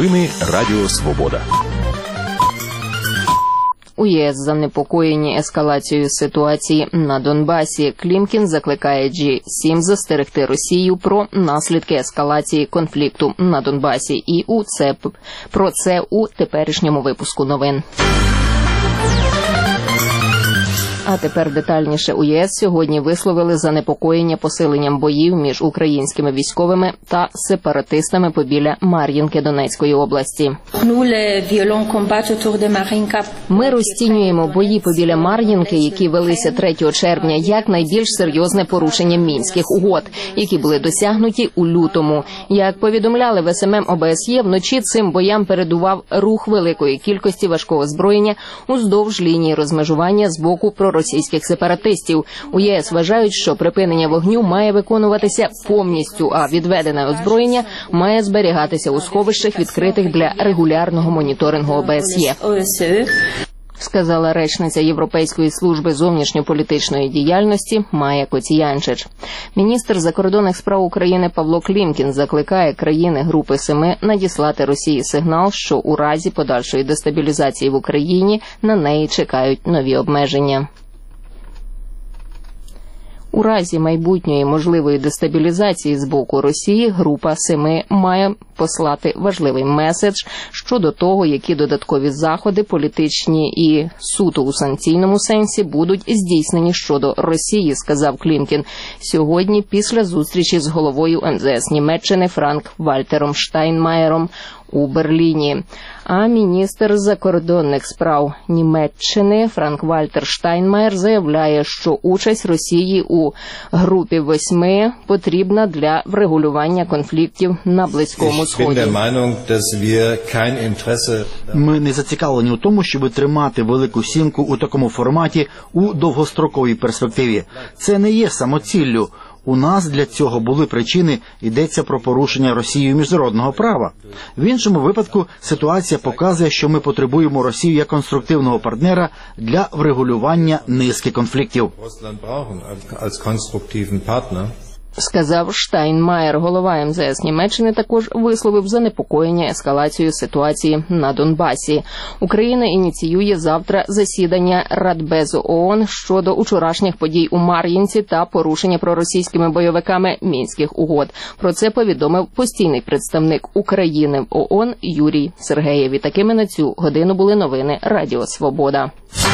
Новини Радіо Свобода. У ЄС занепокоєні ескалацією ситуації на Донбасі. Клімкін закликає G7 застерегти Росію про наслідки ескалації конфлікту на Донбасі. І про це у теперішньому випуску новин. А тепер детальніше. У ЄС сьогодні висловили занепокоєння посиленням боїв між українськими військовими та сепаратистами побіля Мар'їнки Донецької області. Ми розцінюємо бої побіля Мар'їнки, які велися 3 червня, як найбільш серйозне порушення Мінських угод, які були досягнуті у лютому. Як повідомляли в СММ ОБСЄ, вночі цим боям передував рух великої кількості важкого озброєння уздовж лінії розмежування з боку проросійських сепаратистів. У ЄС вважають, що припинення вогню має виконуватися повністю, а відведене озброєння має зберігатися у сховищах, відкритих для регулярного моніторингу ОБСЄ. Сказала речниця Європейської служби зовнішньополітичної діяльності Майя Коціянчич. Міністр закордонних справ України Павло Клімкін закликає країни Групи Семи надіслати Росії сигнал, що у разі подальшої дестабілізації в Україні на неї чекають нові обмеження. У разі майбутньої можливої дестабілізації з боку Росії Група Семи має послати важливий меседж щодо того, які додаткові заходи, політичні і суто у санкційному сенсі, будуть здійснені щодо Росії, сказав Клімкін сьогодні після зустрічі з головою МЗС Німеччини Франк-Вальтером Штайнмаєром у Берліні. А міністр закордонних справ Німеччини Франк-Вальтер Штайнмаєр заявляє, що участь Росії у Групі Восьми потрібна для врегулювання конфліктів на Близькому Сході. Ми не зацікавлені у тому, щоб тримати Велику Сімку у такому форматі у довгостроковій перспективі. Це не є самоціллю. У нас для цього були причини, йдеться про порушення Росією міжнародного права. В іншому випадку ситуація показує, що ми потребуємо Росію як конструктивного партнера для врегулювання низки конфліктів. Сказав Штайнмаєр. Голова МЗС Німеччини також висловив занепокоєння ескалацією ситуації на Донбасі. Україна ініціює завтра засідання Радбезу ООН щодо учорашніх подій у Мар'їнці та порушення проросійськими бойовиками Мінських угод. Про це повідомив постійний представник України в ООН Юрій Сергеєв. І такими на цю годину були новини Радіо Свобода.